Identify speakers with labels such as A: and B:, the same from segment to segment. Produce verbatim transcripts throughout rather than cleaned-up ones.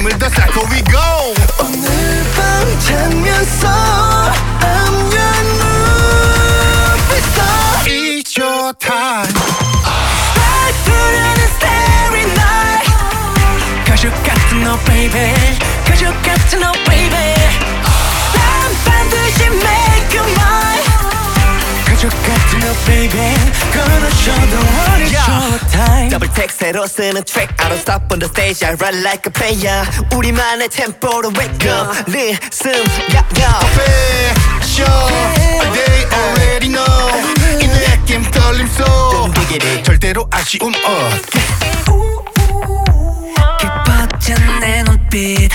A: 힘을 더 쌓고 we go.
B: 오늘 밤 장면 속 안면 눈빛 속
A: It's your time.
B: 날 부르는 starry night 가족 같은 너 baby 가족 같은 너 baby 난 반드시 make you mine 가족 같은 너 baby 끊어줘도 it's your time
C: 더블 텍 새로 쓰는 트랙 I don't stop on the stage I run like a player 우리만의 템포로 wake up Listen yeah yeah
A: Fashion They already know 이 느낌 떨림 속 절대로 아쉬움 없게
B: 깊어진 내 눈빛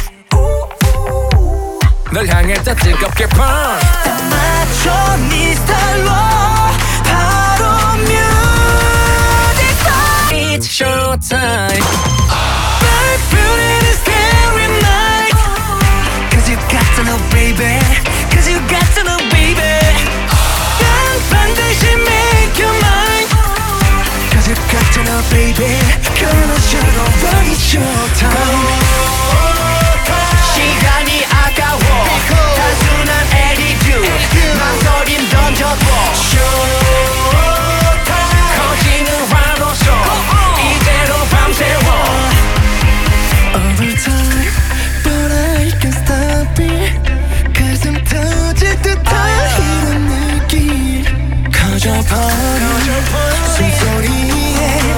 D: 널 향해 더 뜨겁게 burn
B: 딱 맞춰 네 스타일로 바로 뮤직
D: It's your time
B: 날 부르는 starry night Cause you got to know baby Cause you got to know baby 난 반드시 make you mine Cause you got to know baby 끊어줘도 it's your time
C: 시간이 아까워 단순한 attitude 망설임 던져도 커지는 환호성 이대로 밤새워
B: Overtime But I can't stop it 가슴 터질 듯한 이런 느낌 커져버려 숨소리에